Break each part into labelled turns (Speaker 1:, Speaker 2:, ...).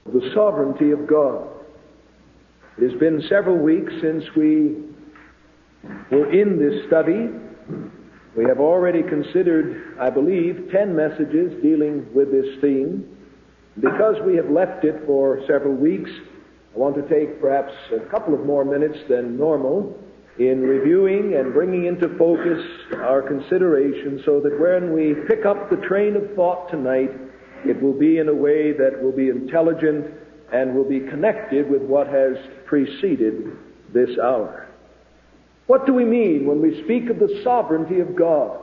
Speaker 1: The sovereignty of God. It has been several weeks since we were in this study. We have already considered, I believe, 10 messages dealing with this theme. Because we have left it for several weeks, I want to take perhaps a couple of more minutes than normal in reviewing and bringing into focus our consideration so that when we pick up the train of thought tonight, it will be in a way that will be intelligent and will be connected with what has preceded this hour. What do we mean when we speak of the sovereignty of God?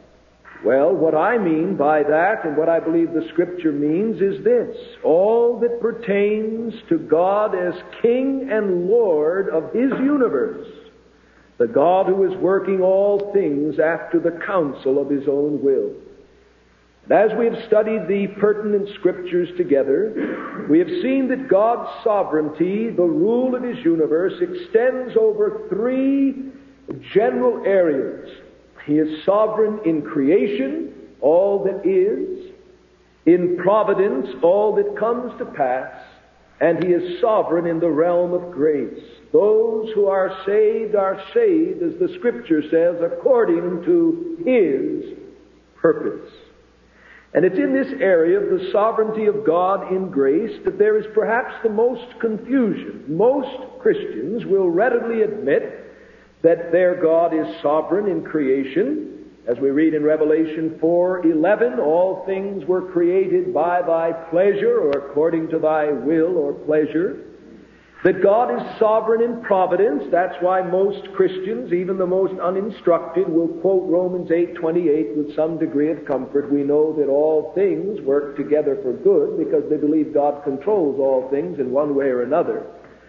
Speaker 1: Well, what I mean by that, and what I believe the Scripture means, is this: all that pertains to God as King and Lord of His universe, the God who is working all things after the counsel of His own will. And as we have studied the pertinent Scriptures together, we have seen that God's sovereignty, the rule of His universe, extends over three general areas. He is sovereign in creation, all that is; in providence, all that comes to pass; and He is sovereign in the realm of grace. Those who are saved, as the Scripture says, according to His purpose. And it's in this area of the sovereignty of God in grace that there is perhaps the most confusion. Most Christians will readily admit that their God is sovereign in creation. As we read in Revelation 4:11, all things were created by Thy pleasure, or according to Thy will or pleasure. That God is sovereign in providence. That's why most Christians, even the most uninstructed, will quote Romans 8:28 with some degree of comfort. We know that all things work together for good because they believe God controls all things in one way or another.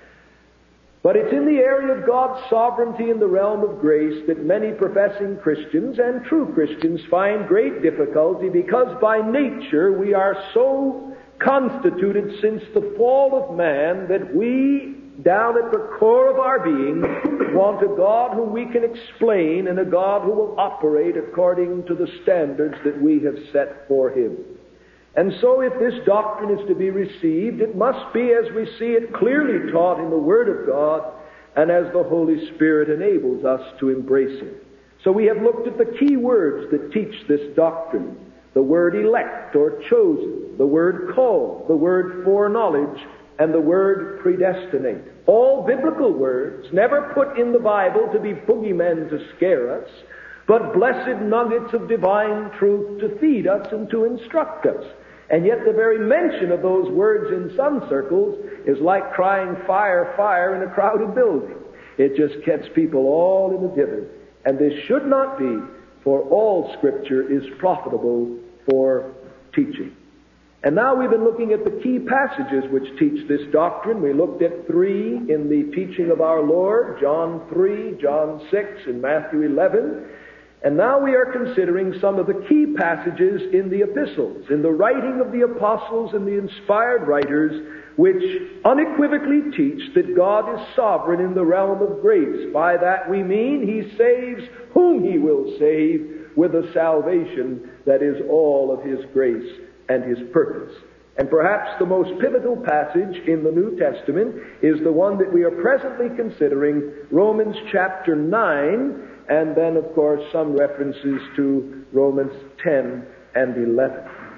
Speaker 1: But it's in the area of God's sovereignty in the realm of grace that many professing Christians and true Christians find great difficulty, because by nature we are so constituted since the fall of man that we, down at the core of our being, want a God whom we can explain and a God who will operate according to the standards that we have set for Him. And so if this doctrine is to be received, it must be as we see it clearly taught in the Word of God and as the Holy Spirit enables us to embrace it. So we have looked at the key words that teach this doctrine: the word elect or chosen, the word called, the word foreknowledge, and the word predestinate. All biblical words, never put in the Bible to be boogeymen to scare us, but blessed nuggets of divine truth to feed us and to instruct us. And yet the very mention of those words in some circles is like crying fire, fire in a crowded building. It just gets people all in a dither. And this should not be, for all Scripture is profitable for teaching. And now we've been looking at the key passages which teach this doctrine. We looked at 3 in the teaching of our Lord: John 3, John 6, and Matthew 11. And now we are considering some of the key passages in the epistles, in the writing of the apostles and the inspired writers, which unequivocally teach that God is sovereign in the realm of grace. By that we mean He saves whom He will save with a salvation that is all of His grace and His purpose. And perhaps the most pivotal passage in the New Testament is the one that we are presently considering, Romans chapter 9, and then, of course, some references to Romans 10 and 11.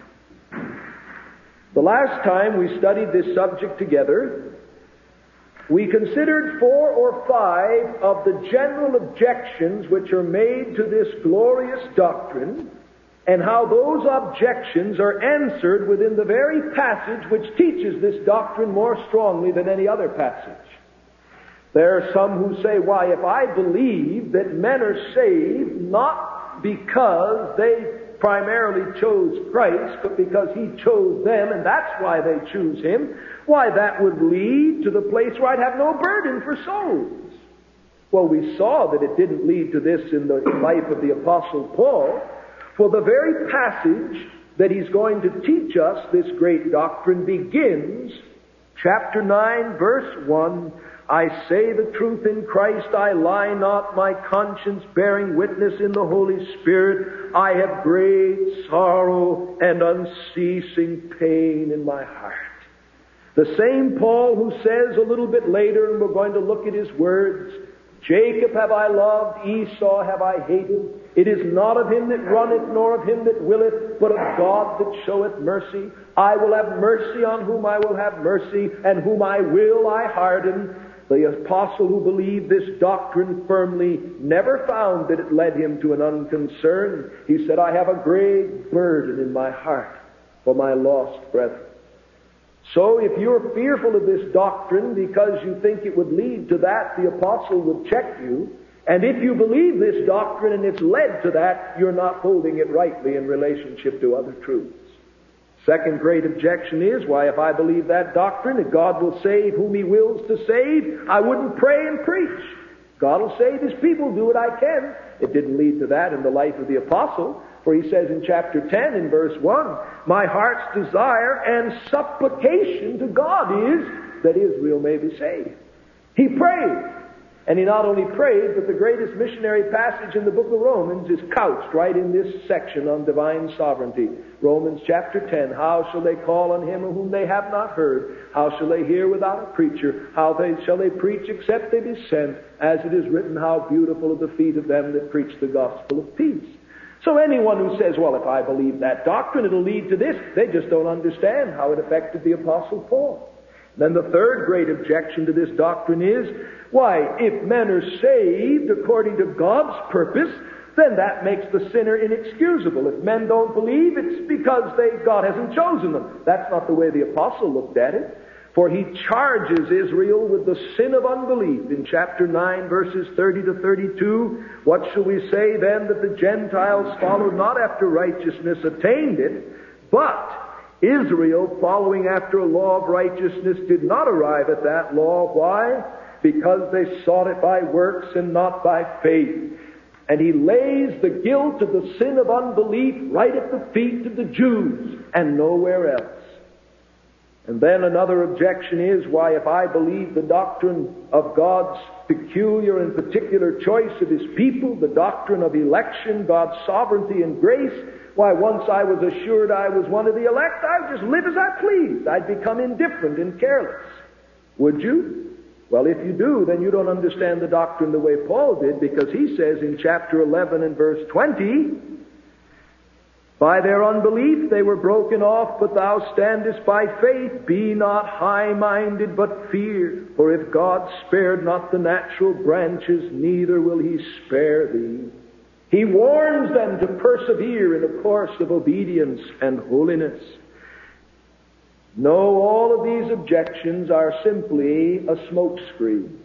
Speaker 1: The last time we studied this subject together, we considered 4 or 5 of the general objections which are made to this glorious doctrine, and how those objections are answered within the very passage which teaches this doctrine more strongly than any other passage. There are some who say, why, if I believe that men are saved not because they primarily chose Christ, but because He chose them, and that's why they choose Him, why, that would lead to the place where I'd have no burden for souls. Well, we saw that it didn't lead to this in the life of the Apostle Paul, for the very passage that he's going to teach us this great doctrine begins, chapter 9, verse 1, I say the truth in Christ, I lie not, my conscience bearing witness in the Holy Spirit, I have great sorrow and unceasing pain in my heart. The same Paul who says a little bit later, and we're going to look at his words, Jacob have I loved, Esau have I hated. It is not of him that runneth, nor of him that willeth, but of God that showeth mercy. I will have mercy on whom I will have mercy, and whom I will I harden. The apostle who believed this doctrine firmly never found that it led him to an unconcern. He said, I have a great burden in my heart for my lost brethren. So if you're fearful of this doctrine because you think it would lead to that, the apostle would check you. And if you believe this doctrine and it's led to that, you're not holding it rightly in relationship to other truths. Second great objection is, why, if I believe that doctrine, that God will save whom He wills to save, I wouldn't pray and preach. God will save His people, do what I can. It didn't lead to that in the life of the apostle, for he says in chapter 10 in verse 1, my heart's desire and supplication to God is that Israel may be saved. He prayed. And he not only prayed, but the greatest missionary passage in the book of Romans is couched right in this section on divine sovereignty. Romans chapter 10, how shall they call on him whom they have not heard? How shall they hear without a preacher? How shall they preach except they be sent? As it is written, how beautiful are the feet of them that preach the gospel of peace. So anyone who says, well, if I believe that doctrine, it'll lead to this, they just don't understand how it affected the Apostle Paul. Then the third great objection to this doctrine is, why, if men are saved according to God's purpose, then that makes the sinner inexcusable. If men don't believe, it's because God hasn't chosen them. That's not the way the apostle looked at it. For he charges Israel with the sin of unbelief. In chapter 9, verses 30 to 32, what shall we say then, that the Gentiles followed not after righteousness attained it, but Israel, following after a law of righteousness, did not arrive at that law. Why? Because they sought it by works and not by faith. And he lays the guilt of the sin of unbelief right at the feet of the Jews and nowhere else. And then another objection is, why, if I believe the doctrine of God's peculiar and particular choice of His people, the doctrine of election, God's sovereignty and grace, why, once I was assured I was one of the elect, I would just live as I pleased. I'd become indifferent and careless. Would you? Well, if you do, then you don't understand the doctrine the way Paul did, because he says in chapter 11 and verse 20, by their unbelief they were broken off, but thou standest by faith. Be not high-minded, but fear. For if God spared not the natural branches, neither will He spare thee. He warns them to persevere in a course of obedience and holiness. No, all of these objections are simply a smokescreen.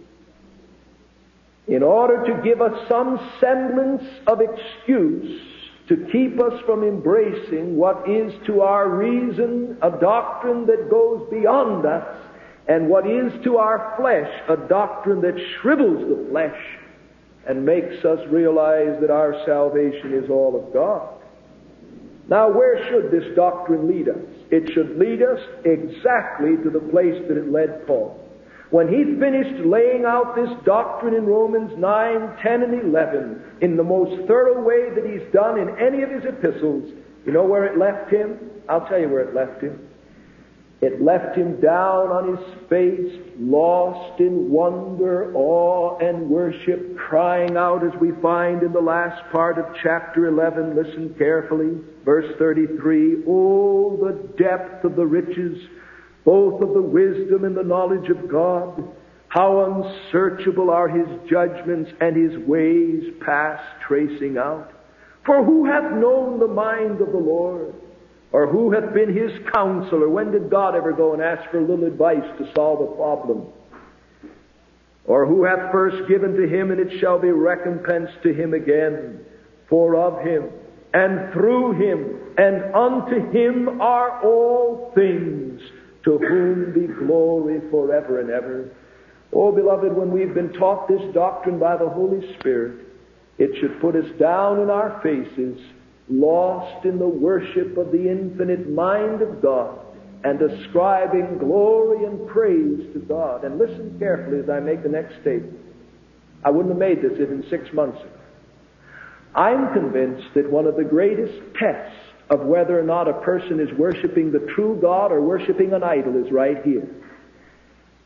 Speaker 1: In order to give us some semblance of excuse to keep us from embracing what is to our reason a doctrine that goes beyond us, and what is to our flesh a doctrine that shrivels the flesh and makes us realize that our salvation is all of God. Now, where should this doctrine lead us? It should lead us exactly to the place that it led Paul. When he finished laying out this doctrine in Romans 9, 10, and 11 in the most thorough way that he's done in any of his epistles, you know where it left him? I'll tell you where it left him. It left him down on his face, lost in wonder, awe, and worship, crying out as we find in the last part of chapter 11. Listen carefully. Verse 33, oh, the depth of the riches, both of the wisdom and the knowledge of God. How unsearchable are His judgments, and His ways past tracing out. For who hath known the mind of the Lord? Or who hath been His counselor? When did God ever go and ask for a little advice to solve a problem? Or who hath first given to Him, and it shall be recompensed to Him again? For of Him, and through Him, and unto Him are all things, to whom be glory forever and ever. Oh, beloved, when we've been taught this doctrine by the Holy Spirit, it should put us down in our faces, lost in the worship of the infinite mind of God, and ascribing glory and praise to God. And listen carefully as I make the next statement. I wouldn't have made this even 6 months ago. I'm convinced that one of the greatest tests of whether or not a person is worshiping the true God or worshiping an idol is right here.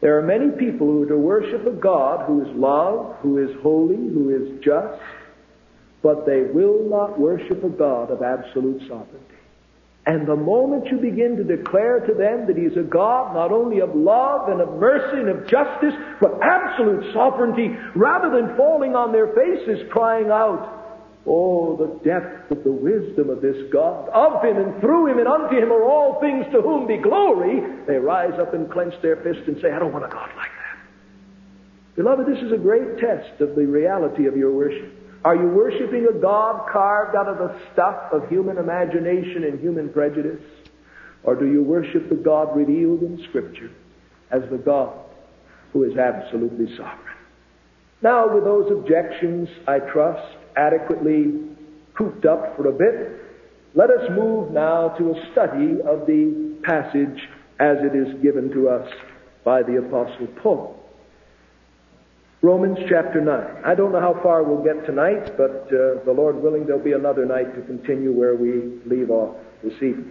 Speaker 1: There are many people who are to worship a God who is love, who is holy, who is just, but they will not worship a God of absolute sovereignty. And the moment you begin to declare to them that He's a God not only of love and of mercy and of justice, but absolute sovereignty, rather than falling on their faces crying out, "Oh, the depth of the wisdom of this God! Of Him and through Him and unto Him are all things, to whom be glory," they rise up and clench their fists and say, "I don't want a God like that." Beloved, this is a great test of the reality of your worship. Are you worshiping a God carved out of the stuff of human imagination and human prejudice? Or do you worship the God revealed in Scripture as the God who is absolutely sovereign? Now, with those objections, I trust, adequately cooped up for a bit, let us move now to a study of the passage as it is given to us by the Apostle Paul. Romans chapter 9. I don't know how far we'll get tonight, but the Lord willing, there'll be another night to continue where we leave off this evening.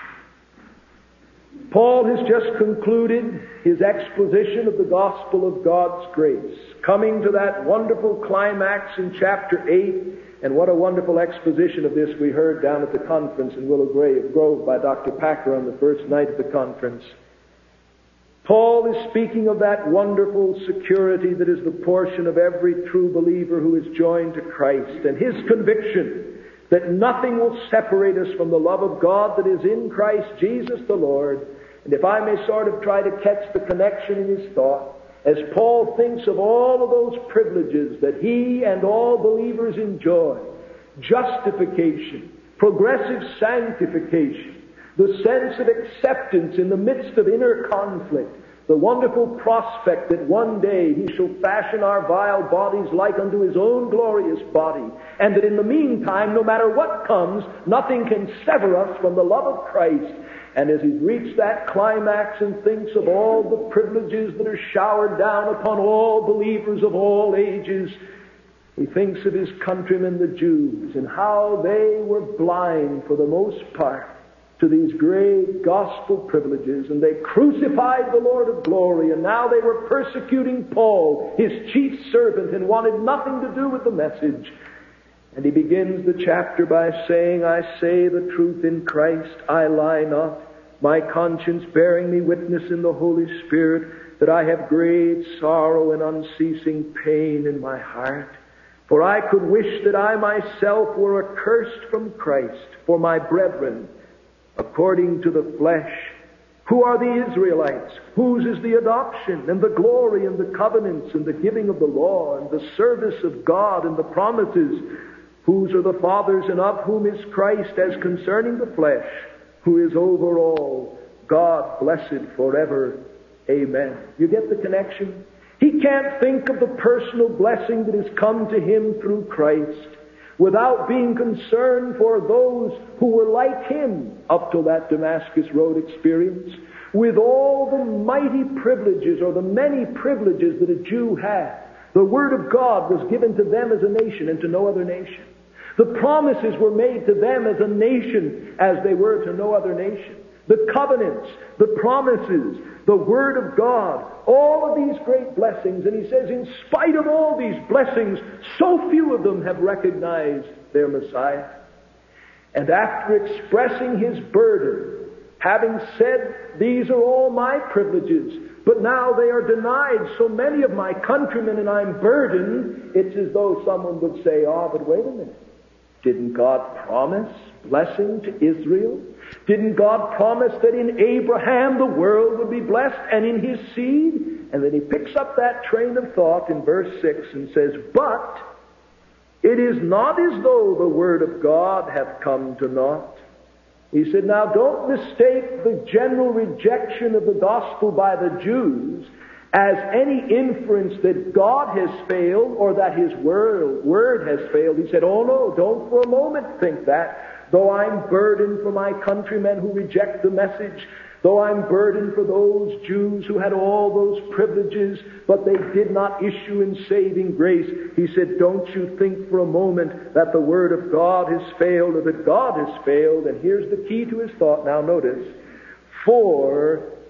Speaker 1: Paul has just concluded his exposition of the gospel of God's grace, coming to that wonderful climax in chapter 8, and what a wonderful exposition of this we heard down at the conference in Willow Grove by Dr. Packer on the first night of the conference. Paul is speaking of that wonderful security that is the portion of every true believer who is joined to Christ, and his conviction that nothing will separate us from the love of God that is in Christ Jesus the Lord. And if I may sort of try to catch the connection in his thought, as Paul thinks of all of those privileges that he and all believers enjoy, justification, progressive sanctification, the sense of acceptance in the midst of inner conflict, the wonderful prospect that one day He shall fashion our vile bodies like unto His own glorious body, and that in the meantime, no matter what comes, nothing can sever us from the love of Christ. And as he's reached that climax and thinks of all the privileges that are showered down upon all believers of all ages, he thinks of his countrymen, the Jews, and how they were blind for the most part to these great gospel privileges, and they crucified the Lord of glory, and now they were persecuting Paul, his chief servant, and wanted nothing to do with the message. And he begins the chapter by saying, "I say the truth in Christ, I lie not, my conscience bearing me witness in the Holy Spirit, that I have great sorrow and unceasing pain in my heart. For I could wish that I myself were accursed from Christ for my brethren, according to the flesh, who are the Israelites, whose is the adoption, and the glory, and the covenants, and the giving of the law, and the service of God, and the promises, whose are the fathers, and of whom is Christ, as concerning the flesh, who is over all, God blessed forever. Amen." You get the connection? He can't think of the personal blessing that has come to him through Christ without being concerned for those who were like him up to that Damascus Road experience, with all the mighty privileges, or the many privileges that a Jew had. The Word of God was given to them as a nation and to no other nation. The promises were made to them as a nation as they were to no other nation. The covenants, the promises, the Word of God, all of these great blessings. And he says, in spite of all these blessings, so few of them have recognized their Messiah. And after expressing his burden, having said, "These are all my privileges, but now they are denied so many of my countrymen and I'm burdened," it's as though someone would say, "Oh, but wait a minute. Didn't God promise blessing to Israel? Didn't God promise that in Abraham the world would be blessed and in his seed?" And then he picks up that train of thought in verse 6 and says, "But it is not as though the word of God hath come to naught." He said, now don't mistake the general rejection of the gospel by the Jews as any inference that God has failed or that His word has failed. He said, oh no, don't for a moment think that. Though I'm burdened for my countrymen who reject the message, though I'm burdened for those Jews who had all those privileges, but they did not issue in saving grace, he said, don't you think for a moment that the Word of God has failed or that God has failed. And here's the key to his thought. Now notice, for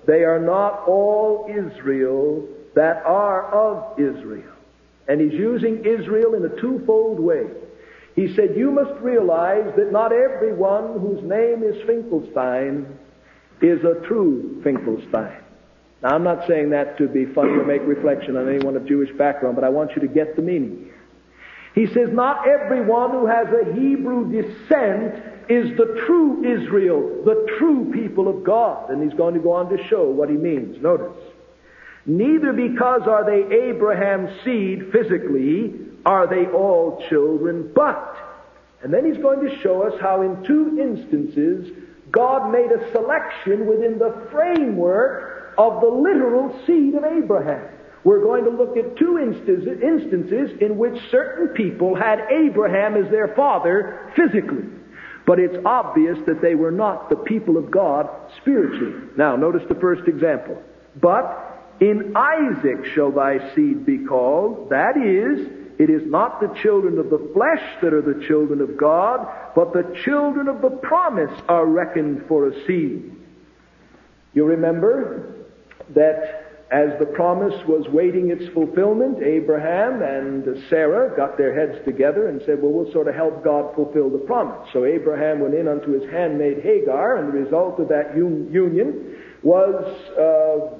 Speaker 1: they are not all Israel that are of Israel. And he's using Israel in a twofold way. He said, you must realize that not everyone whose name is Finkelstein is a true Finkelstein. Now, I'm not saying that to be funny or make reflection on anyone of Jewish background, but I want you to get the meaning here. He says, not everyone who has a Hebrew descent is the true Israel, the true people of God. And he's going to go on to show what he means. Notice. Neither because are they Abraham's seed physically, are they all children, but. And then he's going to show us how in two instances God made a selection within the framework of the literal seed of Abraham. We're going to look at two instances in which certain people had Abraham as their father physically. But it's obvious that they were not the people of God spiritually. Now, notice the first example. But in Isaac shall thy seed be called. That is, it is not the children of the flesh that are the children of God, but the children of the promise are reckoned for a seed. You remember that as the promise was waiting its fulfillment, Abraham and Sarah got their heads together and said, well, we'll sort of help God fulfill the promise. So Abraham went in unto his handmaid Hagar, and the result of that union was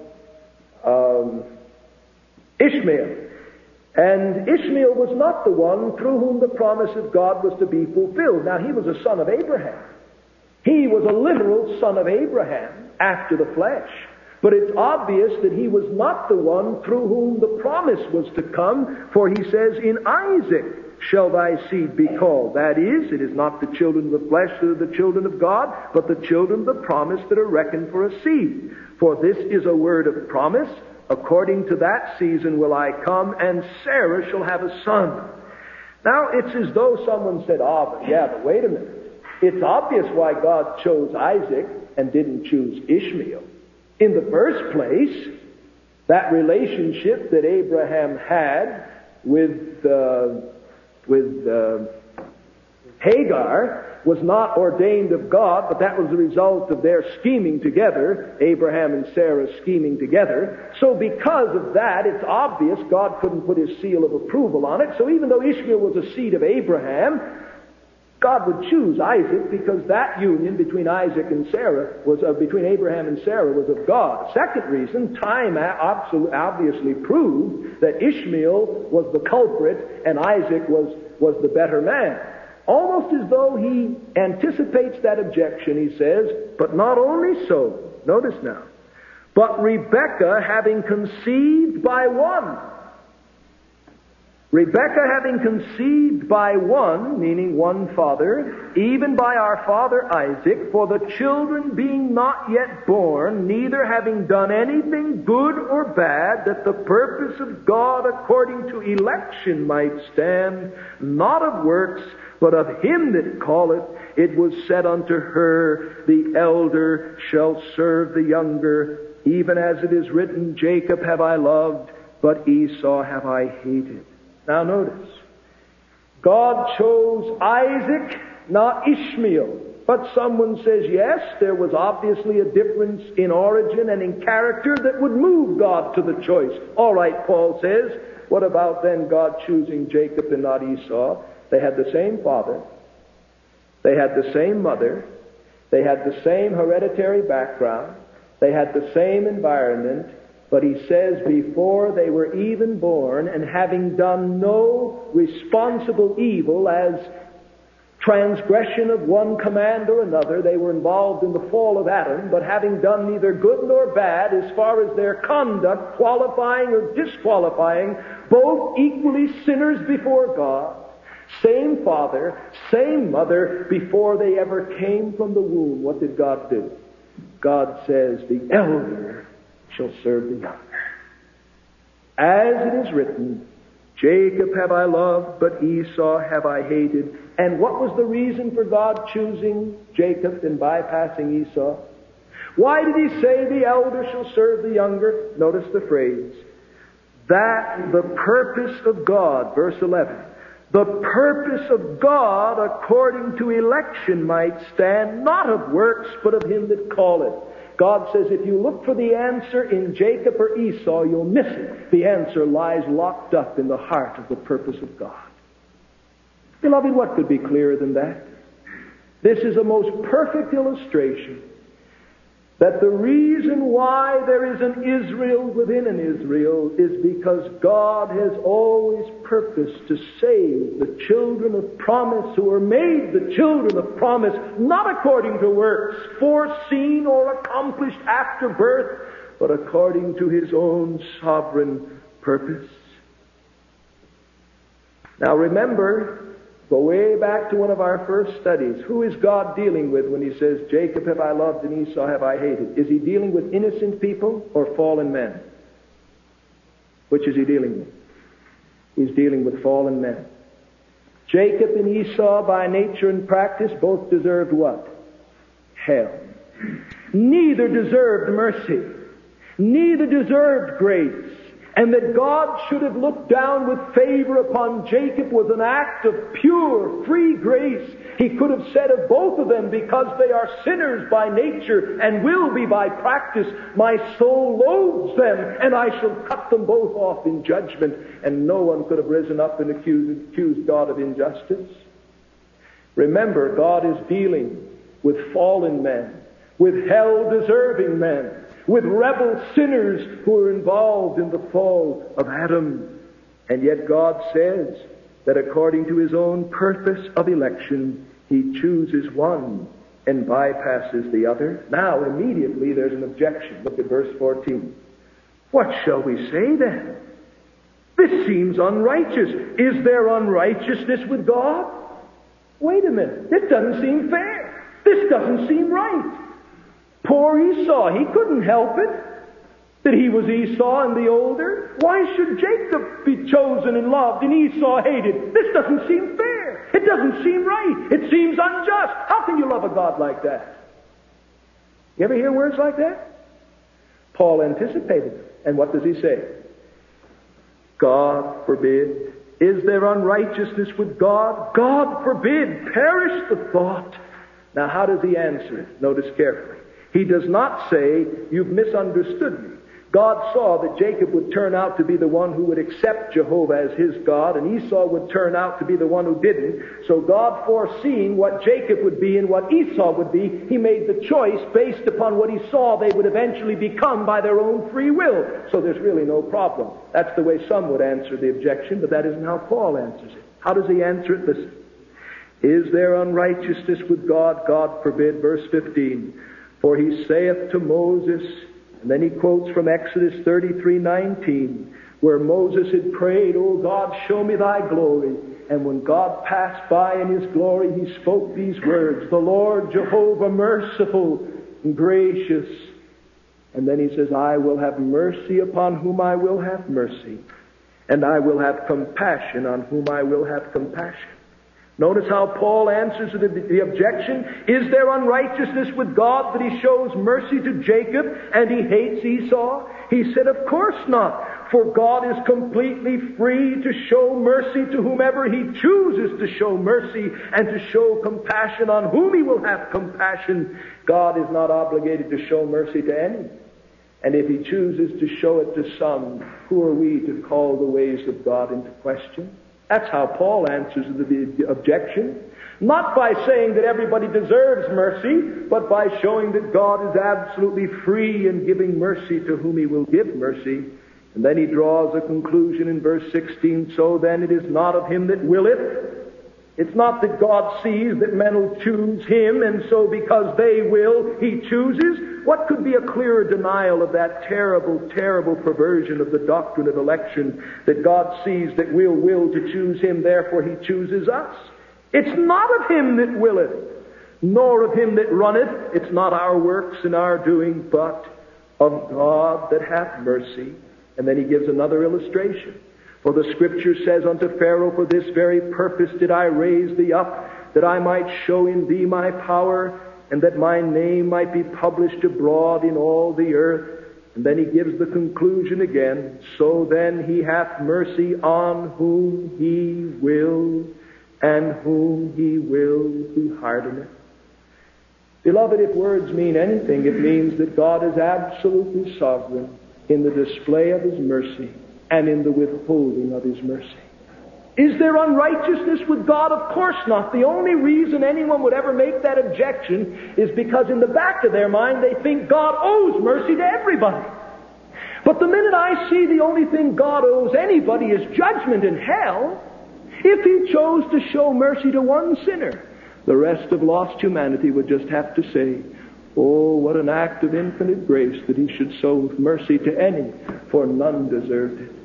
Speaker 1: Ishmael. And Ishmael was not the one through whom the promise of God was to be fulfilled. Now, he was a son of Abraham. He was a literal son of Abraham after the flesh. But it's obvious that he was not the one through whom the promise was to come, for he says, in Isaac shall thy seed be called. That is, it is not the children of the flesh that are the children of God, but the children of the promise that are reckoned for a seed. For this is a word of promise. According to that season will I come, and Sarah shall have a son. Now, it's as though someone said, but wait a minute. It's obvious why God chose Isaac and didn't choose Ishmael. In the first place, that relationship that Abraham had with Hagar was not ordained of God, but that was the result of their scheming together, Abraham and Sarah scheming together. So because of that, it's obvious God couldn't put his seal of approval on it. So even though Ishmael was a seed of Abraham, God would choose Isaac because that union between Isaac and Sarah between Abraham and Sarah was of God. Second reason, time obviously proved that Ishmael was the culprit and Isaac was the better man. Almost as though he anticipates that objection, he says, but not only so, notice now, but Rebekah having conceived by one. Rebekah having conceived by one, meaning one father, even by our father Isaac, for the children being not yet born, neither having done anything good or bad, that the purpose of God according to election might stand, not of works, but of him that calleth, it was said unto her, the elder shall serve the younger, even as it is written, Jacob have I loved, but Esau have I hated. Now notice, God chose Isaac, not Ishmael. But someone says, yes, there was obviously a difference in origin and in character that would move God to the choice. All right, Paul says, what about then God choosing Jacob and not Esau? They had the same father. They had the same mother. They had the same hereditary background. They had the same environment. But he says, before they were even born, and having done no responsible evil as transgression of one command or another, they were involved in the fall of Adam, but having done neither good nor bad as far as their conduct, qualifying or disqualifying, both equally sinners before God, same father, same mother, before they ever came from the womb, what did God do? God says, the elder shall serve the younger. As it is written, Jacob have I loved, but Esau have I hated. And what was the reason for God choosing Jacob and bypassing Esau? Why did he say the elder shall serve the younger? Notice the phrase, that the purpose of God, verse 11, the purpose of God according to election might stand, not of works, but of him that calleth. God says if you look for the answer in Jacob or Esau, you'll miss it. The answer lies locked up in the heart of the purpose of God. Beloved, what could be clearer than that? This is a most perfect illustration that the reason why there is an Israel within an Israel is because God has always purposed to save the children of promise who are made the children of promise, not according to works foreseen or accomplished after birth, but according to His own sovereign purpose. Now remember, go way back to one of our first studies. Who is God dealing with when He says, Jacob have I loved and Esau have I hated? Is He dealing with innocent people or fallen men? Which is He dealing with? He's dealing with fallen men. Jacob and Esau, by nature and practice, both deserved what? Hell. Neither deserved mercy. Neither deserved grace. And that God should have looked down with favor upon Jacob was an act of pure, free grace. He could have said of both of them, because they are sinners by nature and will be by practice, my soul loathes them, and I shall cut them both off in judgment. And no one could have risen up and accused God of injustice. Remember, God is dealing with fallen men, with hell-deserving men, with rebel sinners who are involved in the fall of Adam. And yet God says that according to His own purpose of election, He chooses one and bypasses the other. Now, immediately there's an objection. Look at verse 14. What shall we say then? This seems unrighteous. Is there unrighteousness with God? Wait a minute. This doesn't seem fair. This doesn't seem right. Poor Esau, he couldn't help it that he was Esau and the older. Why should Jacob be chosen and loved and Esau hated? This doesn't seem fair. It doesn't seem right. It seems unjust. How can you love a God like that? You ever hear words like that? Paul anticipated it. And what does he say? God forbid. Is there unrighteousness with God? God forbid. Perish the thought. Now how does he answer it? Notice carefully. He does not say, you've misunderstood me. God saw that Jacob would turn out to be the one who would accept Jehovah as his God, and Esau would turn out to be the one who didn't. So God, foreseeing what Jacob would be and what Esau would be, He made the choice based upon what He saw they would eventually become by their own free will. So there's really no problem. That's the way some would answer the objection, but that isn't how Paul answers it. How does he answer it? Listen. Is there unrighteousness with God? God forbid. Verse 15. For He saith to Moses, and then he quotes from Exodus 33:19, where Moses had prayed, O God, show me Thy glory. And when God passed by in His glory, He spoke these words, the Lord Jehovah merciful and gracious. And then He says, I will have mercy upon whom I will have mercy, and I will have compassion on whom I will have compassion. Notice how Paul answers the objection. Is there unrighteousness with God that He shows mercy to Jacob and He hates Esau? He said, of course not. For God is completely free to show mercy to whomever He chooses to show mercy, and to show compassion on whom He will have compassion. God is not obligated to show mercy to any. And if He chooses to show it to some, who are we to call the ways of God into question? That's how Paul answers the objection. Not by saying that everybody deserves mercy, but by showing that God is absolutely free in giving mercy to whom He will give mercy. And then he draws a conclusion in verse 16. So then it is not of him that willeth. It's not that God sees that men will choose Him, and so because they will, He chooses. What could be a clearer denial of that terrible, terrible perversion of the doctrine of election, that God sees that we'll will to choose Him, therefore He chooses us? It's not of him that willeth, nor of him that runneth. It's not our works and our doing, but of God that hath mercy. And then he gives another illustration. For the Scripture says unto Pharaoh, for this very purpose did I raise thee up, that I might show in thee my power, and that my name might be published abroad in all the earth. And then he gives the conclusion again. So then He hath mercy on whom He will, and whom He will He hardeneth. Beloved, if words mean anything, it means that God is absolutely sovereign in the display of His mercy and in the withholding of His mercy. Is there unrighteousness with God? Of course not. The only reason anyone would ever make that objection is because in the back of their mind they think God owes mercy to everybody. But the minute I see the only thing God owes anybody is judgment in hell, if He chose to show mercy to one sinner, the rest of lost humanity would just have to say, oh, what an act of infinite grace that He should show mercy to any, for none deserved it.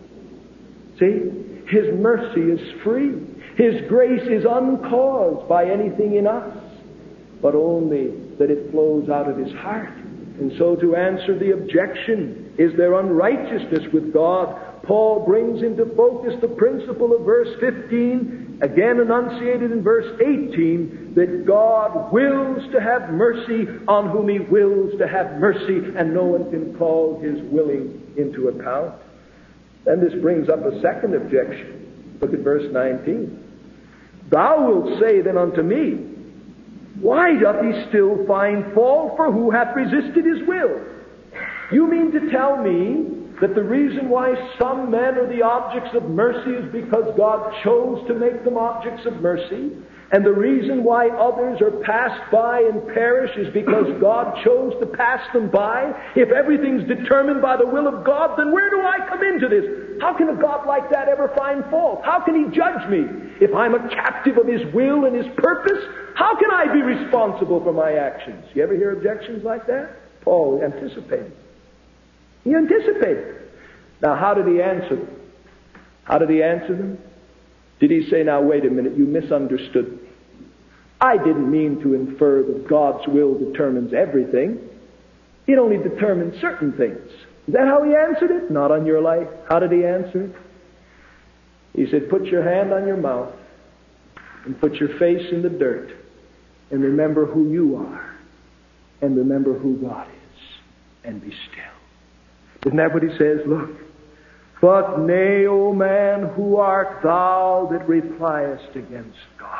Speaker 1: See? His mercy is free. His grace is uncaused by anything in us, but only that it flows out of His heart. And so to answer the objection, is there unrighteousness with God? Paul brings into focus the principle of verse 15, again enunciated in verse 18, that God wills to have mercy on whom He wills to have mercy, and no one can call His willing into account. Then this brings up a second objection. Look at verse 19. Thou wilt say then unto me, why doth he still find fault, for who hath resisted his will? You mean to tell me that the reason why some men are the objects of mercy is because God chose to make them objects of mercy, and the reason why others are passed by and perish is because God chose to pass them by? If everything's determined by the will of God, then where do I come into this? How can a God like that ever find fault? How can He judge me? If I'm a captive of His will and His purpose, how can I be responsible for my actions? You ever hear objections like that? Paul anticipated. He anticipated. Now, how did he answer them? How did he answer them? Did he say, now wait a minute, you misunderstood me. I didn't mean to infer that God's will determines everything. It only determines certain things. Is that how he answered it? Not on your life. How did he answer it? He said, put your hand on your mouth and put your face in the dirt and remember who you are and remember who God is and be still. Isn't that what he says? Look. But nay, O man, who art thou that repliest against God?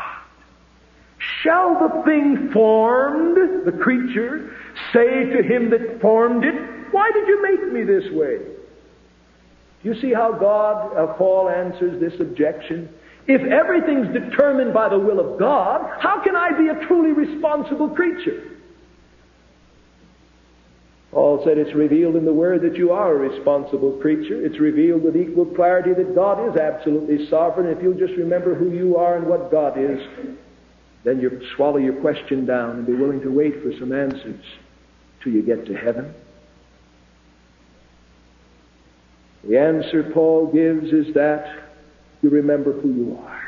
Speaker 1: Shall the thing formed, the creature, say to him that formed it, why did you make me this way? You see how Paul answers this objection? If everything's determined by the will of God, how can I be a truly responsible creature? Paul said it's revealed in the Word that you are a responsible creature. It's revealed with equal clarity that God is absolutely sovereign. If you'll just remember who you are and what God is, then you swallow your question down and be willing to wait for some answers till you get to heaven. The answer Paul gives is that you remember who you are.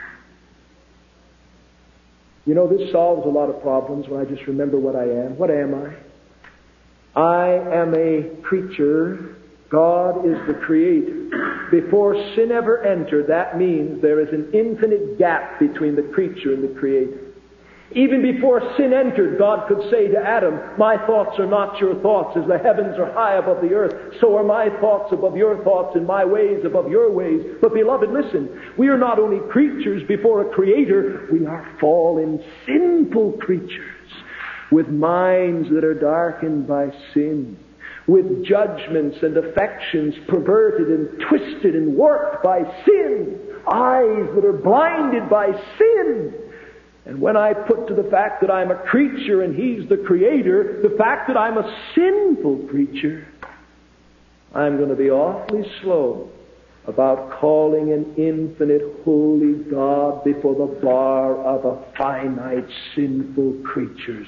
Speaker 1: You know, this solves a lot of problems when I just remember what I am. What am I? I am a creature. God is the Creator. Before sin ever entered, that means there is an infinite gap between the creature and the Creator. Even before sin entered, God could say to Adam, my thoughts are not your thoughts. As the heavens are high above the earth, so are my thoughts above your thoughts and my ways above your ways. But beloved, listen, we are not only creatures before a Creator, we are fallen, sinful creatures with minds that are darkened by sin, with judgments and affections perverted and twisted and warped by sin, eyes that are blinded by sin. And when I put to the fact that I'm a creature and He's the Creator, the fact that I'm a sinful creature, I'm going to be awfully slow about calling an infinite, holy God before the bar of a finite, sinful creature's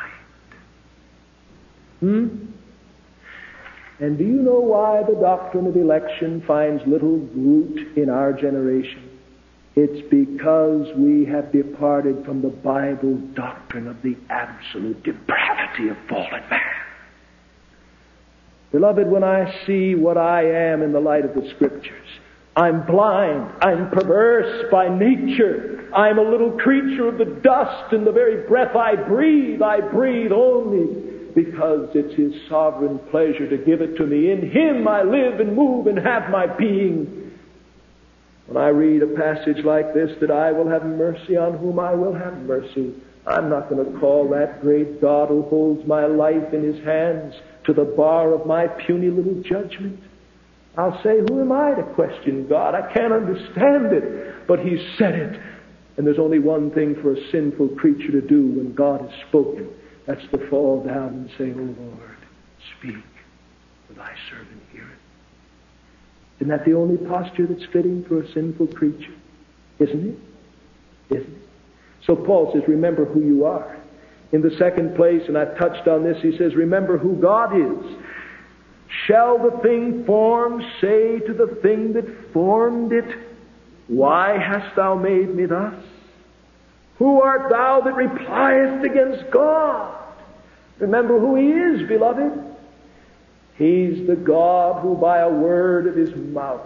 Speaker 1: mind. And do you know why the doctrine of election finds little root in our generation? It's because we have departed from the Bible doctrine of the absolute depravity of fallen man. Beloved, when I see what I am in the light of the Scriptures, I'm blind, I'm perverse by nature, I'm a little creature of the dust, and the very breath I breathe only because it's His sovereign pleasure to give it to me. In Him I live and move and have my being. When I read a passage like this, that I will have mercy on whom I will have mercy, I'm not going to call that great God who holds my life in his hands to the bar of my puny little judgment. I'll say, who am I to question God? I can't understand it. But he said it. And there's only one thing for a sinful creature to do when God has spoken. That's to fall down and say, "O Lord, speak, for thy servant heareth." Isn't that the only posture that's fitting for a sinful creature? Isn't it? Isn't it? So Paul says, remember who you are. In the second place, and I've touched on this, he says, remember who God is. Shall the thing formed say to the thing that formed it, why hast thou made me thus? Who art thou that repliest against God? Remember who he is, beloved. He's the God who by a word of his mouth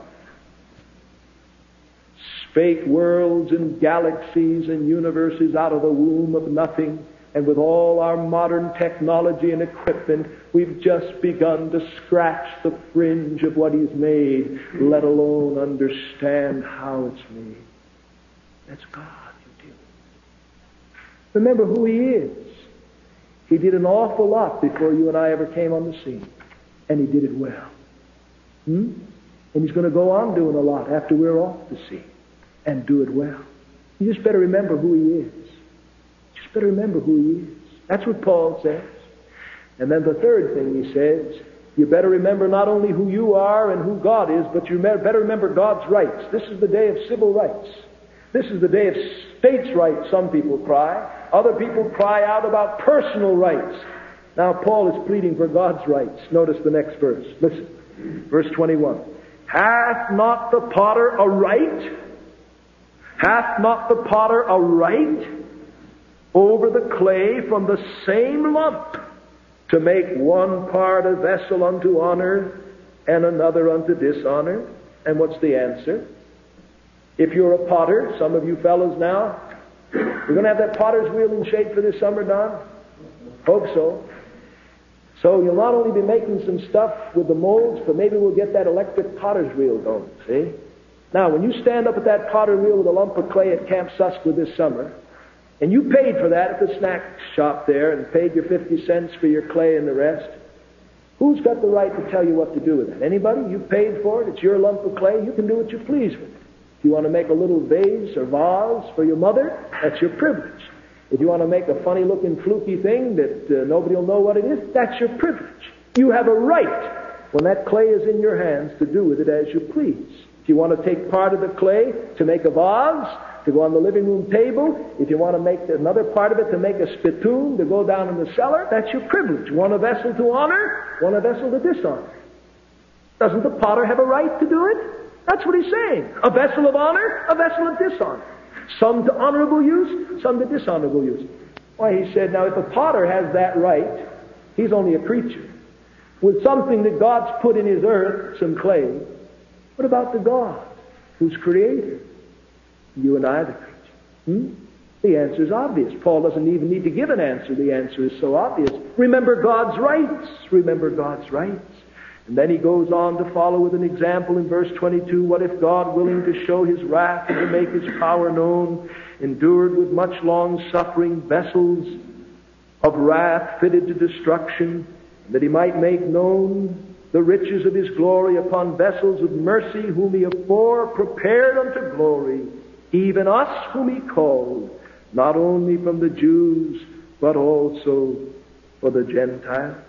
Speaker 1: spake worlds and galaxies and universes out of the womb of nothing. And with all our modern technology and equipment, we've just begun to scratch the fringe of what he's made, let alone understand how it's made. That's God, you dear. Remember who he is. He did an awful lot before you and I ever came on the scene. And he did it well. And he's going to go on doing a lot after we're off the scene. And do it well. You just better remember who he is. Just better remember who he is. That's what Paul says. And then the third thing he says, you better remember not only who you are and who God is, but you better remember God's rights. This is the day of civil rights. This is the day of states' rights, some people cry. Other people cry out about personal rights. Now Paul is pleading for God's rights. Notice the next verse. Listen. Verse 21. Hath not the potter a right? Hath not the potter a right over the clay from the same lump to make one part a vessel unto honor and another unto dishonor? And what's the answer? If you're a potter, some of you fellows now, you're going to have that potter's wheel in shape for this summer, Don? Hope so. So you'll not only be making some stuff with the molds, but maybe we'll get that electric potter's wheel going, see? Now, when you stand up at that potter's wheel with a lump of clay at Camp Susquehanna this summer, and you paid for that at the snack shop there and paid your 50 cents for your clay and the rest, who's got the right to tell you what to do with it? Anybody? You paid for it. It's your lump of clay. You can do what you please with it. If you want to make a little vase or vase for your mother, that's your privilege. If you want to make a funny-looking, fluky thing that nobody will know what it is, that's your privilege. You have a right, when that clay is in your hands, to do with it as you please. If you want to take part of the clay to make a vase, to go on the living room table, if you want to make another part of it to make a spittoon, to go down in the cellar, that's your privilege. One a vessel to honor, one a vessel to dishonor. Doesn't the potter have a right to do it? That's what he's saying. A vessel of honor, a vessel of dishonor. Some to honorable use, some to dishonorable use. Why, he said, now if a potter has that right, he's only a creature. With something that God's put in his earth, some clay, what about the God who's creator? You and I, the creature. The answer is obvious. Paul doesn't even need to give an answer. The answer is so obvious. Remember God's rights. Remember God's rights. And then he goes on to follow with an example in verse 22. What if God, willing to show his wrath and to make his power known, endured with much long suffering vessels of wrath fitted to destruction, that he might make known the riches of his glory upon vessels of mercy, whom he afore prepared unto glory, even us whom he called, not only from the Jews, but also for the Gentiles.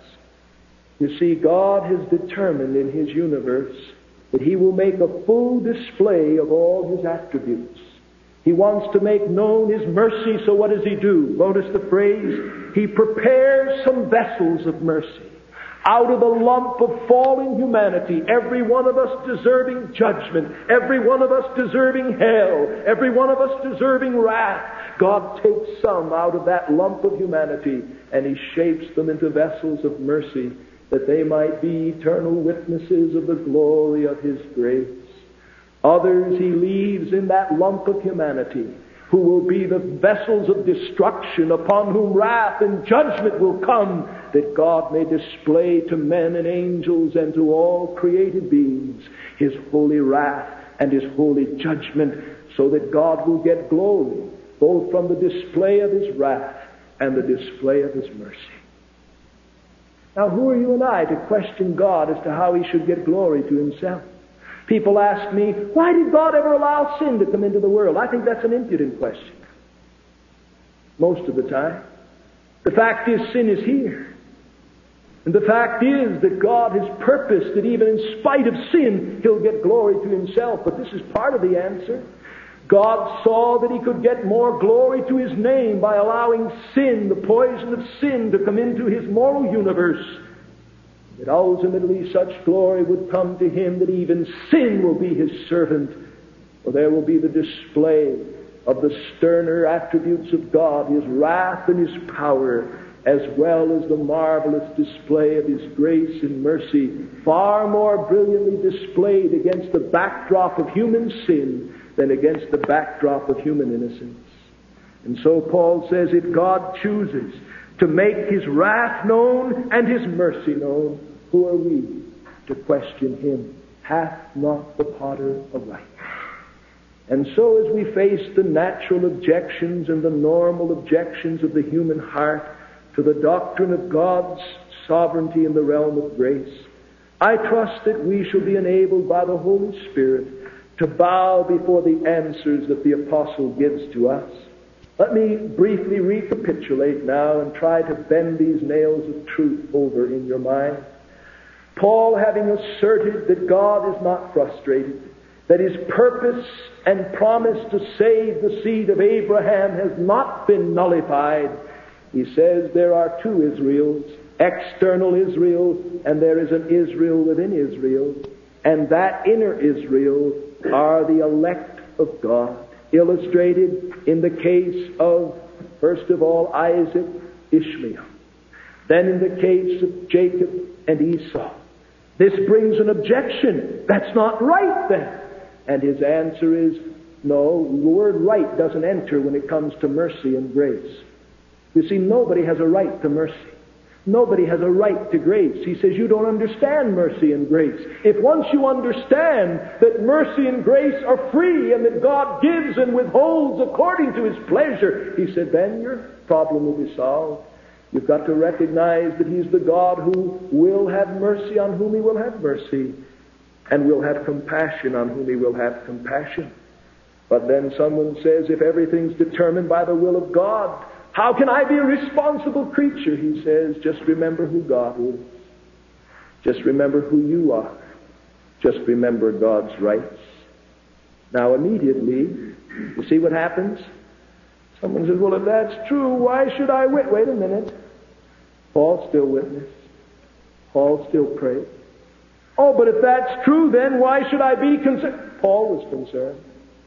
Speaker 1: You see, God has determined in his universe that he will make a full display of all his attributes. He wants to make known his mercy, so what does he do? Notice the phrase, he prepares some vessels of mercy. Out of the lump of fallen humanity, every one of us deserving judgment, every one of us deserving hell, every one of us deserving wrath, God takes some out of that lump of humanity and he shapes them into vessels of mercy, that they might be eternal witnesses of the glory of his grace. Others he leaves in that lump of humanity, who will be the vessels of destruction, upon whom wrath and judgment will come, that God may display to men and angels and to all created beings his holy wrath and his holy judgment, so that God will get glory both from the display of his wrath and the display of His mercy. Now, who are you and I to question God as to how He should get glory to Himself? People ask me, why did God ever allow sin to come into the world? I think that's an impudent question. Most of the time. The fact is, sin is here. And the fact is that God has purposed that even in spite of sin, He'll get glory to Himself. But this is part of the answer. God saw that He could get more glory to His name by allowing sin, the poison of sin, to come into His moral universe. That ultimately such glory would come to Him that even sin will be His servant. For there will be the display of the sterner attributes of God, His wrath and His power, as well as the marvelous display of His grace and mercy, far more brilliantly displayed against the backdrop of human sin than against the backdrop of human innocence. And so Paul says, if God chooses to make His wrath known and His mercy known, who are we to question Him? Hath not the potter a right? And so as we face the natural objections and the normal objections of the human heart to the doctrine of God's sovereignty in the realm of grace, I trust that we shall be enabled by the Holy Spirit to bow before the answers that the Apostle gives to us. Let me briefly recapitulate now and try to bend these nails of truth over in your mind. Paul, having asserted that God is not frustrated, that His purpose and promise to save the seed of Abraham has not been nullified, he says there are two Israels, external Israel, and there is an Israel within Israel, and that inner Israel are the elect of God, illustrated in the case of, first of all, Isaac, Ishmael, then in the case of Jacob and Esau. This brings an objection. That's not right then. And his answer is, no, the word right doesn't enter when it comes to mercy and grace. You see, nobody has a right to mercy. Nobody has a right to grace. He says you don't understand mercy and grace. If once you understand that mercy and grace are free and that God gives and withholds according to His pleasure, he said, then your problem will be solved. You've got to recognize that He's the God who will have mercy on whom He will have mercy, and will have compassion on whom He will have compassion. But then someone says, if everything's determined by the will of God, how can I be a responsible creature? He says, just remember who God is. Just remember who you are. Just remember God's rights. Now immediately, you see what happens? Someone says, well, if that's true, why should I wait? Wait a minute. Paul still witnessed. Paul still prayed. Oh, but if that's true, then why should I be concerned? Paul was concerned.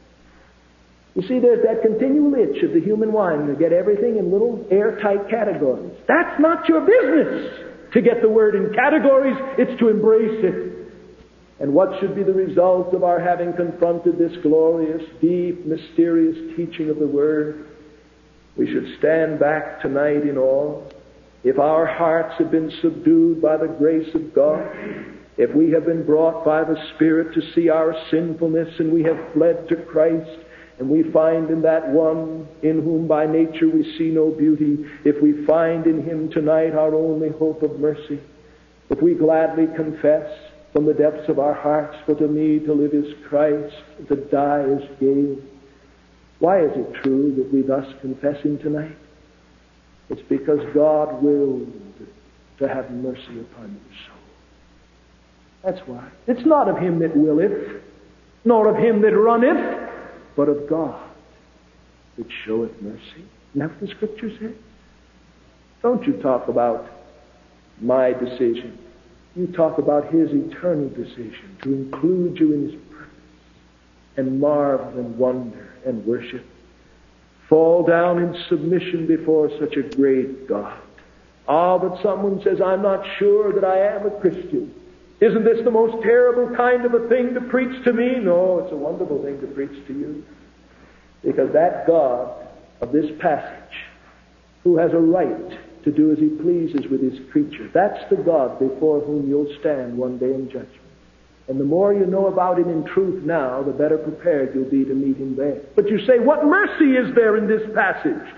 Speaker 1: You see, there's that continual itch of the human mind to get everything in little airtight categories. That's not your business to get the Word in categories. It's to embrace it. And what should be the result of our having confronted this glorious, deep, mysterious teaching of the Word? We should stand back tonight in awe. If our hearts have been subdued by the grace of God, if we have been brought by the Spirit to see our sinfulness and we have fled to Christ, and we find in that one in whom by nature we see no beauty, if we find in Him tonight our only hope of mercy, if we gladly confess from the depths of our hearts, for to me to live is Christ, to die is gain. Why is it true that we thus confess Him tonight? It's because God willed to have mercy upon your soul. That's why. It's not of him that willeth, nor of him that runneth, but of God that showeth mercy. Isn't that what the Scripture says? Don't you talk about my decision. You talk about His eternal decision to include you in His purpose, and marvel and wonder and worship. Fall down in submission before such a great God. Ah, but someone says, I'm not sure that I am a Christian. Isn't this the most terrible kind of a thing to preach to me? No, it's a wonderful thing to preach to you. Because that God of this passage, who has a right to do as He pleases with His creature, that's the God before whom you'll stand one day in judgment. And the more you know about Him in truth now, the better prepared you'll be to meet Him there. But you say, what mercy is there in this passage?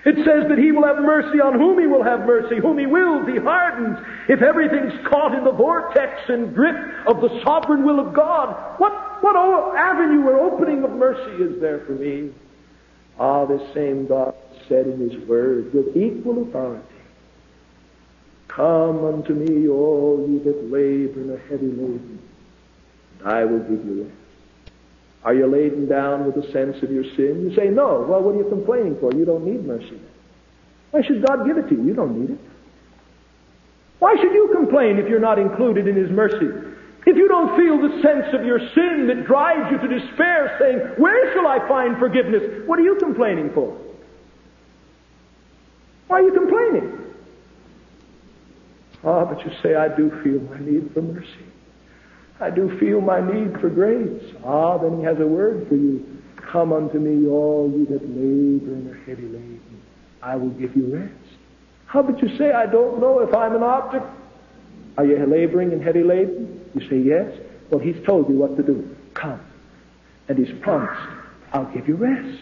Speaker 1: It says that He will have mercy on whom He will have mercy. Whom He wills, He hardens. If everything's caught in the vortex and grip of the sovereign will of God, what avenue or opening of mercy is there for me? Ah, this same God said in His Word with equal authority, "Come unto me, all ye that labor and are heavy laden, and I will give you rest." Are you laden down with a sense of your sin? You say, "No." Well, what are you complaining for? You don't need mercy. Why should God give it to you? You don't need it. Why should you complain if you're not included in His mercy? If you don't feel the sense of your sin that drives you to despair, saying, "Where shall I find forgiveness?" What are you complaining for? Why are you complaining? Ah, but you say, "I do feel my need for mercy. I do feel my need for grace." Ah, then He has a word for you. "Come unto me, all you that labor and are heavy laden. I will give you rest." How but you say, "I don't know if I'm an object." Are you laboring and heavy laden? You say, "Yes." Well, He's told you what to do. Come. And He's promised, "I'll give you rest."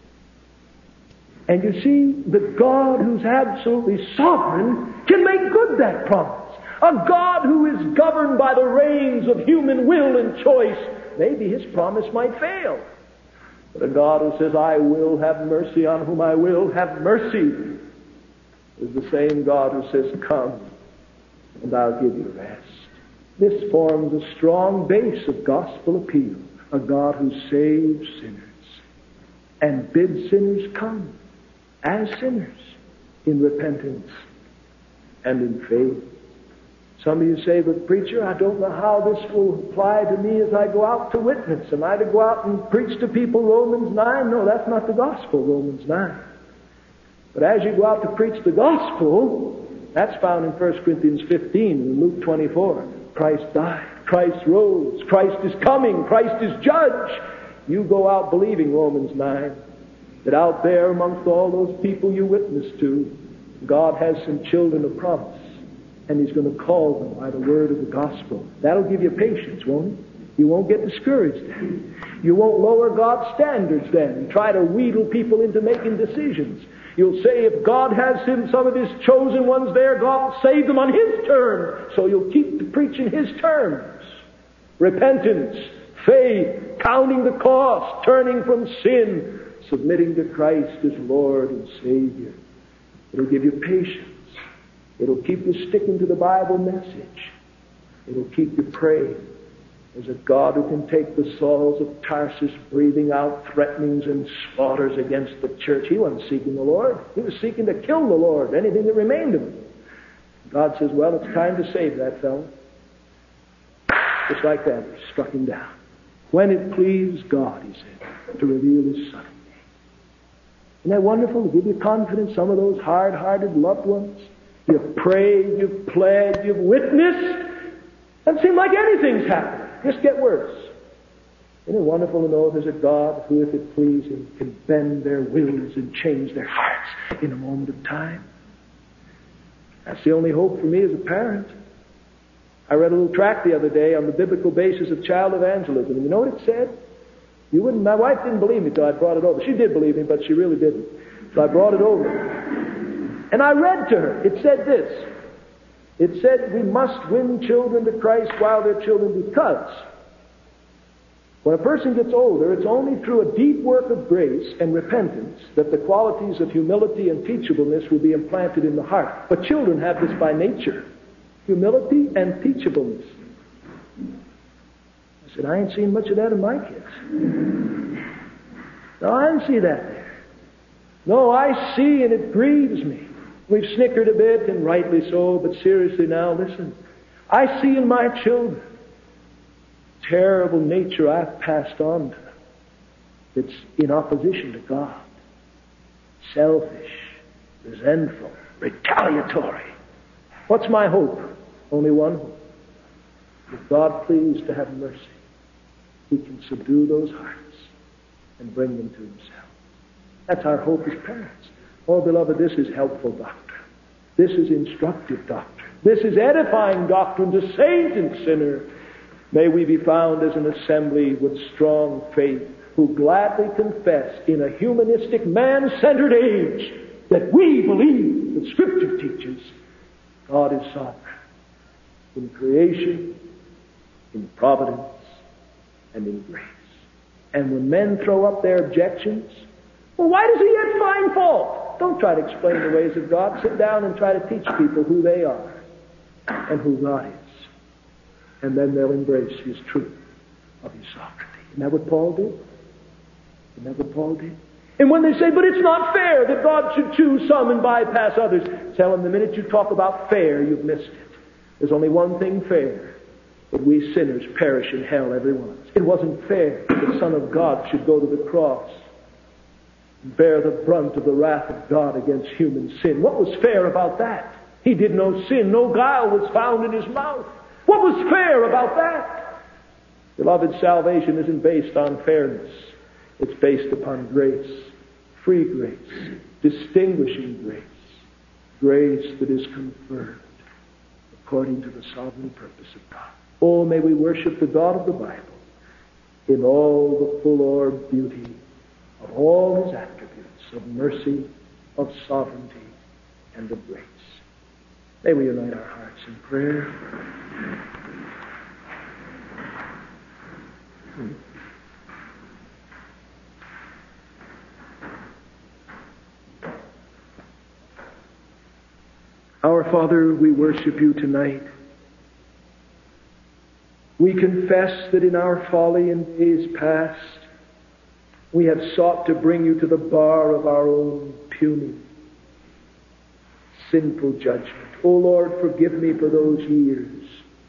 Speaker 1: And you see, the God who's absolutely sovereign can make good that promise. A God who is governed by the reins of human will and choice, maybe His promise might fail. But a God who says, "I will have mercy on whom I will have mercy," is the same God who says, "Come, and I'll give you rest." This forms a strong base of gospel appeal. A God who saves sinners and bids sinners come as sinners in repentance and in faith. Some of you say, "But preacher, I don't know how this will apply to me as I go out to witness. Am I to go out and preach to people Romans 9? No, that's not the gospel, Romans 9. But as you go out to preach the gospel, that's found in 1 Corinthians 15 and Luke 24. Christ died. Christ rose. Christ is coming. Christ is judge. You go out believing Romans 9. That out there amongst all those people you witness to, God has some children of promise. And He's going to call them by the word of the gospel. That'll give you patience, won't it? You won't get discouraged then. You won't lower God's standards then and try to wheedle people into making decisions. You'll say if God has some of His chosen ones there, God will save them on His terms. So you'll keep preaching His terms. Repentance, faith, counting the cost, turning from sin, submitting to Christ as Lord and Savior. It'll give you patience. It'll keep you sticking to the Bible message. It'll keep you praying. There's a God who can take the Sauls of Tarsus breathing out threatenings and slaughters against the church. He wasn't seeking the Lord. He was seeking to kill the Lord, anything that remained of him. God says, "Well, it's time to save that fellow." Just like that, He struck him down. When it pleased God, He said, to reveal His Son. Isn't that wonderful? To give you confidence, some of those hard-hearted loved ones. You've prayed, you've pled, you've witnessed. Doesn't seem like anything's happened. Just get worse. Isn't it wonderful to know there's a God who, if it please Him, can bend their wills and change their hearts in a moment of time? That's the only hope for me as a parent. I read a little tract the other day on the biblical basis of child evangelism. And you know what it said? My wife didn't believe me till I brought it over. She did believe me, but she really didn't. So I brought it over. And I read to her. It said this. It said we must win children to Christ while they're children, because when a person gets older, it's only through a deep work of grace and repentance that the qualities of humility and teachableness will be implanted in the heart. But children have this by nature. Humility and teachableness. I said, I ain't seen much of that in my kids. No, I didn't see that there. No, I see, and it grieves me. We've snickered a bit, and rightly so, but seriously now, listen. I see in my children terrible nature I've passed on to them. It's in opposition to God. Selfish, resentful, retaliatory. What's my hope? Only one hope. If God pleased to have mercy, He can subdue those hearts and bring them to Himself. That's our hope as parents. Oh, beloved, this is helpful doctrine. This is instructive doctrine. This is edifying doctrine to saint and sinner. May we be found as an assembly with strong faith, who gladly confess in a humanistic, man-centered age that we believe that Scripture teaches God is sovereign in creation, in providence, and in grace. And when men throw up their objections, well, why does he yet find fault? Don't try to explain the ways of God. Sit down and try to teach people who they are and who God is. And then they'll embrace His truth of His sovereignty. Isn't that what Paul did? Isn't that what Paul did? And when they say, but it's not fair that God should choose some and bypass others, tell them the minute you talk about fair, you've missed it. There's only one thing fair, that we sinners perish in hell, every one of us. It wasn't fair that the Son of God should go to the cross and bear the brunt of the wrath of God against human sin. What was fair about that? He did no sin. No guile was found in His mouth. What was fair about that? Beloved, salvation isn't based on fairness. It's based upon grace. Free grace. Distinguishing grace. Grace that is conferred according to the sovereign purpose of God. Oh, may we worship the God of the Bible in all the full orb beauty of all His attributes of mercy, of sovereignty, and of grace. May we unite our hearts in prayer. Our Father, we worship You tonight. We confess that in our folly in days past, we have sought to bring You to the bar of our own puny, sinful judgment. Oh Lord, forgive me for those years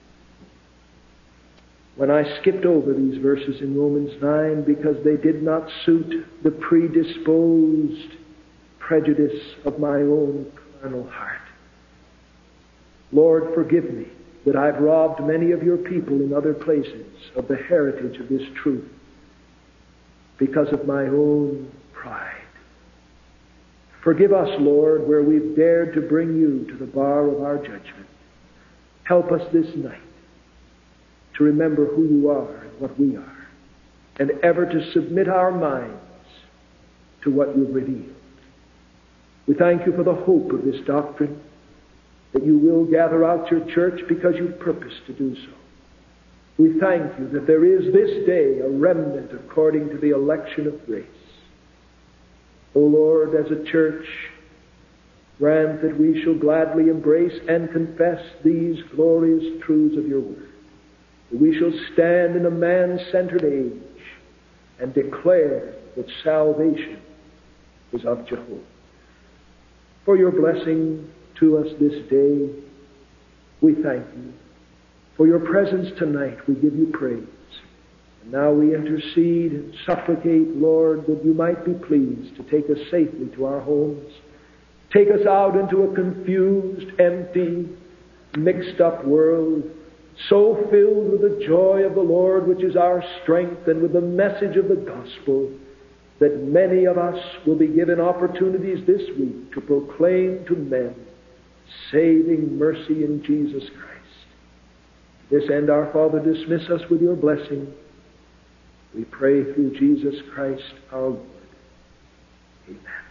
Speaker 1: when I skipped over these verses in Romans 9 because they did not suit the predisposed prejudice of my own carnal heart. Lord, forgive me that I've robbed many of Your people in other places of the heritage of this truth because of my own pride. Forgive us, Lord, where we've dared to bring You to the bar of our judgment. Help us this night to remember who You are and what we are, and ever to submit our minds to what You've revealed. We thank You for the hope of this doctrine, that You will gather out Your church because You purpose to do so. We thank You that there is this day a remnant according to the election of grace. O Lord, as a church, grant that we shall gladly embrace and confess these glorious truths of Your word. That we shall stand in a man-centered age and declare that salvation is of Jehovah. For Your blessing to us this day, we thank You. For Your presence tonight, we give You praise. And now we intercede and supplicate, Lord, that You might be pleased to take us safely to our homes. Take us out into a confused, empty, mixed-up world, so filled with the joy of the Lord, which is our strength, and with the message of the gospel, that many of us will be given opportunities this week to proclaim to men saving mercy in Jesus Christ. To this end, our Father, dismiss us with Your blessing. We pray through Jesus Christ our Lord. Amen.